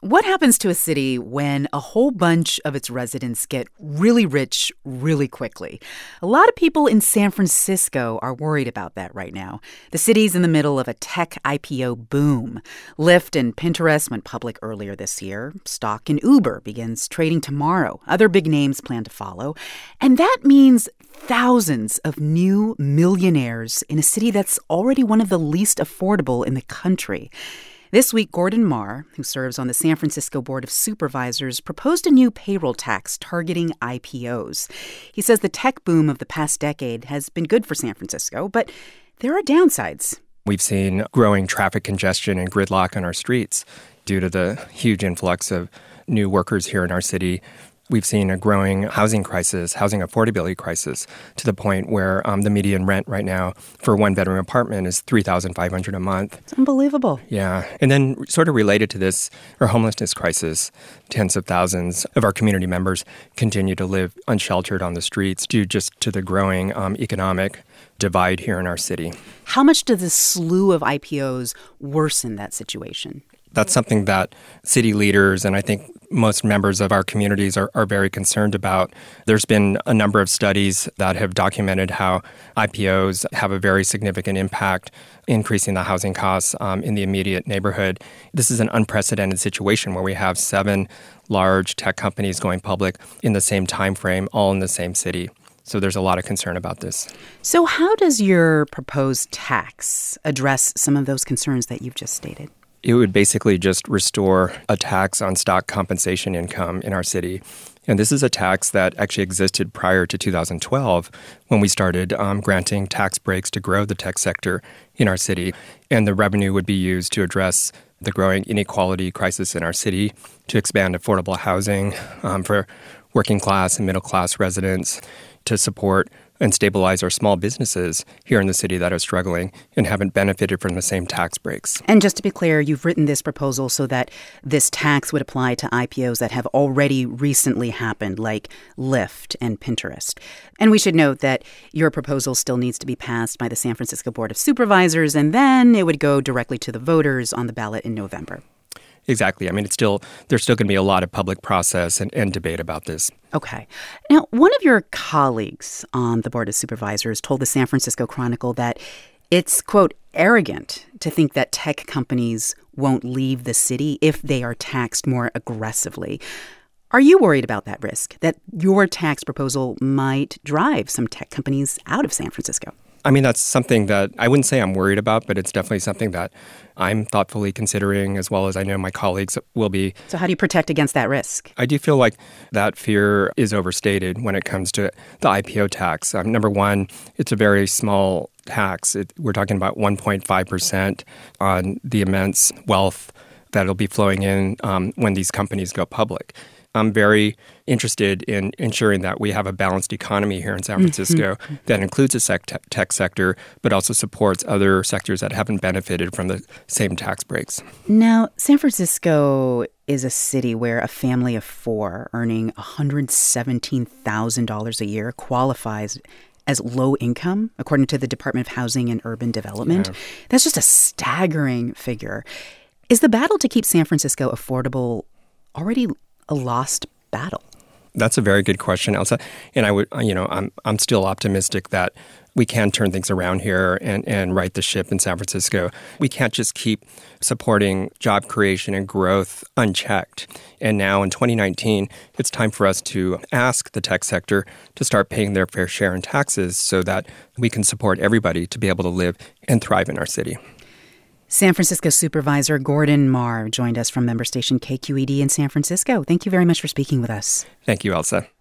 What happens to a city when a whole bunch of its residents get really rich really quickly? A lot of people in San Francisco are worried about that right now. The city's in the middle of a tech IPO boom. Lyft and Pinterest went public earlier this year. Stock in Uber begins trading tomorrow. Other big names plan to follow. And that means thousands of new millionaires in a city that's already one of the least affordable in the country. This week, Gordon Marr, who serves on the San Francisco Board of Supervisors, proposed a new payroll tax targeting IPOs. He says the tech boom of the past decade has been good for San Francisco, but there are downsides. We've seen growing traffic congestion and gridlock on our streets due to the huge influx of new workers here in our city. We've seen a growing housing crisis, housing affordability crisis, to the point where the median rent right now for a one-bedroom apartment is $3,500 a month. It's unbelievable. Yeah. And then sort of related to this, our homelessness crisis. Tens of thousands of our community members continue to live unsheltered on the streets due just to the growing economic divide here in our city. How much does this slew of IPOs worsen that situation? That's something that city leaders and I think most members of our communities are very concerned about. There's been a number of studies that have documented how IPOs have a very significant impact, increasing the housing costs in the immediate neighborhood. This is an unprecedented situation where we have 7 large tech companies going public in the same time frame, all in the same city. So there's a lot of concern about this. So how does your proposed tax address some of those concerns that you've just stated? It would basically just restore a tax on stock compensation income in our city. And this is a tax that actually existed prior to 2012 when we started granting tax breaks to grow the tech sector in our city. And the revenue would be used to address the growing inequality crisis in our city, to expand affordable housing for working class and middle class residents, to support and stabilize our small businesses here in the city that are struggling and haven't benefited from the same tax breaks. And just to be clear, you've written this proposal so that this tax would apply to IPOs that have already recently happened, like Lyft and Pinterest. And we should note that your proposal still needs to be passed by the San Francisco Board of Supervisors, and then it would go directly to the voters on the ballot in November. Exactly. I mean, there's still going to be a lot of public process and debate about this. Okay. Now, one of your colleagues on the Board of Supervisors told the San Francisco Chronicle that it's, quote, arrogant to think that tech companies won't leave the city if they are taxed more aggressively. Are you worried about that risk, that your tax proposal might drive some tech companies out of San Francisco? I mean, that's something that I wouldn't say I'm worried about, but it's definitely something that I'm thoughtfully considering, as well as I know my colleagues will be. So how do you protect against that risk? I do feel like that fear is overstated when it comes to the IPO tax. Number one, it's a very small tax. We're talking about 1.5% on the immense wealth that'll be flowing in when these companies go public. I'm very interested in ensuring that we have a balanced economy here in San Francisco that includes the tech sector, but also supports other sectors that haven't benefited from the same tax breaks. Now, San Francisco is a city where a family of 4 earning $117,000 a year qualifies as low income, according to the Department of Housing and Urban Development. Yeah. That's just a staggering figure. Is the battle to keep San Francisco affordable already a lost battle? That's a very good question, Elsa. And I'm still optimistic that we can turn things around here and right the ship in San Francisco. We can't just keep supporting job creation and growth unchecked. And now in 2019, it's time for us to ask the tech sector to start paying their fair share in taxes so that we can support everybody to be able to live and thrive in our city. San Francisco Supervisor Gordon Marr joined us from member station KQED in San Francisco. Thank you very much for speaking with us. Thank you, Elsa.